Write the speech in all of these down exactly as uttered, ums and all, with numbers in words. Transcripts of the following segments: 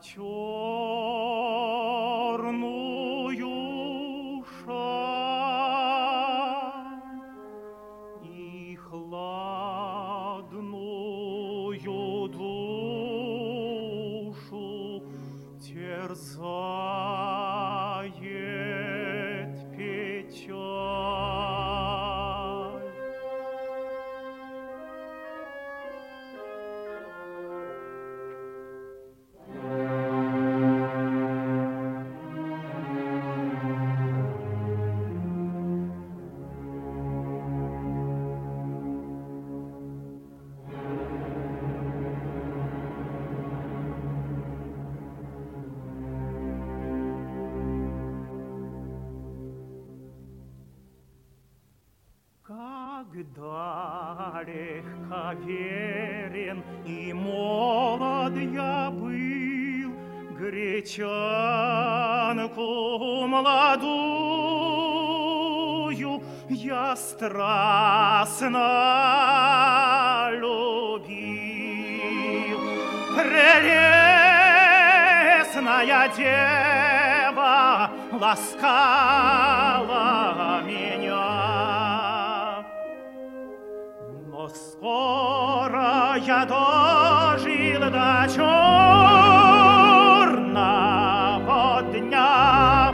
черную шаль и хладную душу терзает печаль. Когда легковерен и молод я был, гречанку молодую я страстно любил. Прелестная дева ласкала меня. Но скоро я дожил до черного дня.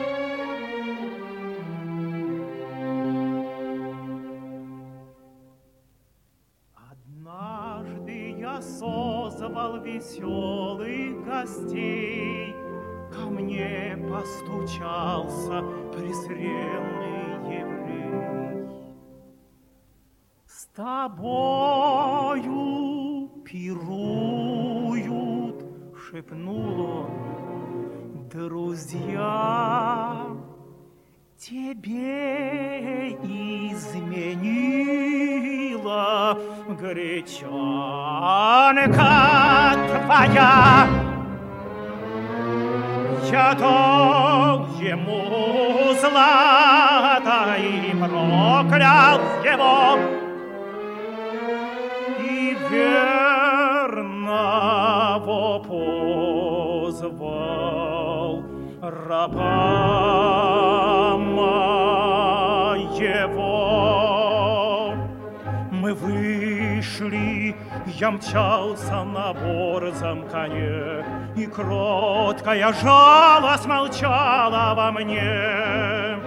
Однажды я созвал веселых гостей, ко мне постучался презренный еврей. С тобою пируют, шепнул он, друзья, тебе изменила гречанка твоя. Я дал ему злато и проклял его, и верного позвал раба моего. Мы вышли, я мчался на борзом коне, и кроткая жалость молчала во мне.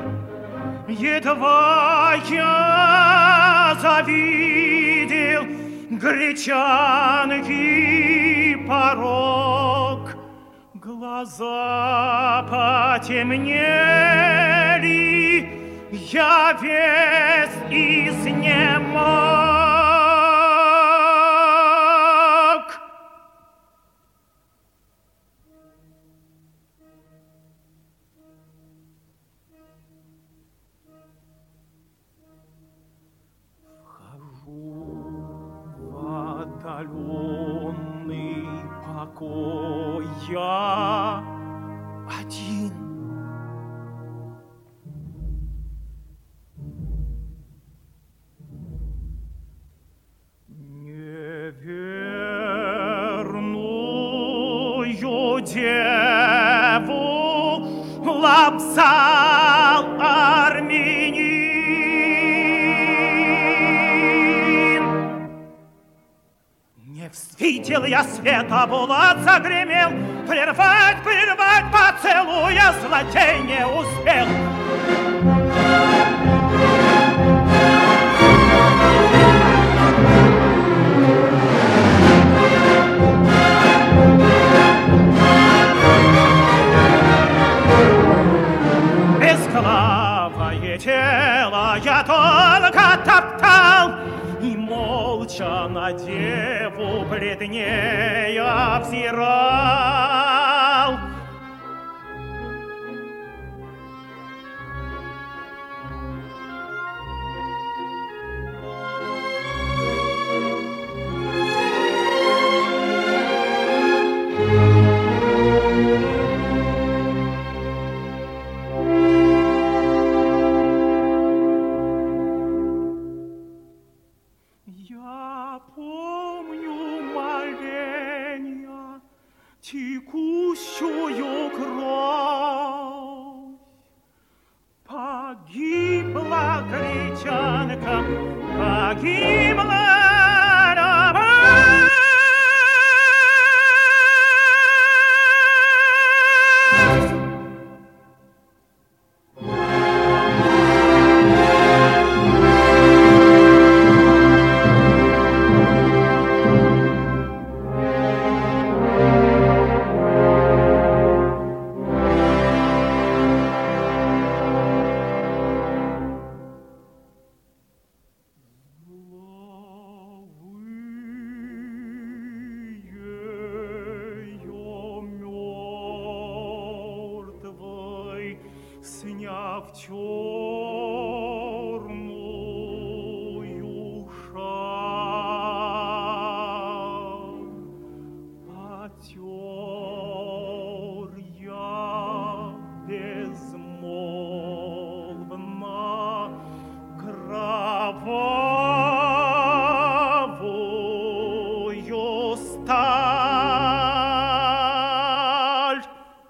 Едва я завидел гречанки порог, глаза потемнели, я весь изнемог. Отдаленный покой я один. Неверную деву лапсал армянин. Видел я света, булат загремел, прервать, прервать поцелуя злодей не успел. Безглавое тело я только топтал, и молча на деву бледнея взирал. Я помню моления, текут погибла любовь. Сняв черную шаль, потер я безмолвно кровавую сталь.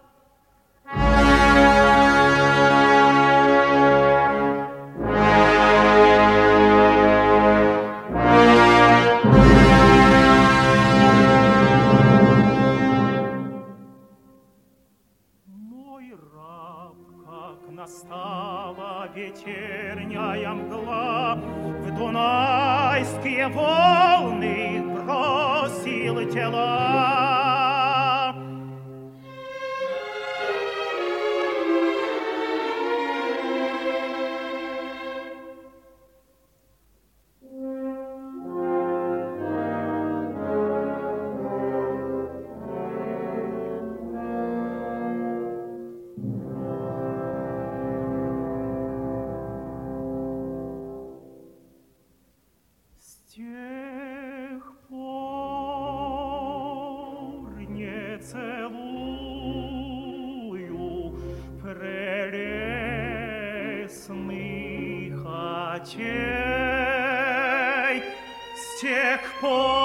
Настала вечерняя мгла, в дунайские волны бросил тела. С тех пор не целую прелестных очей, с тех пор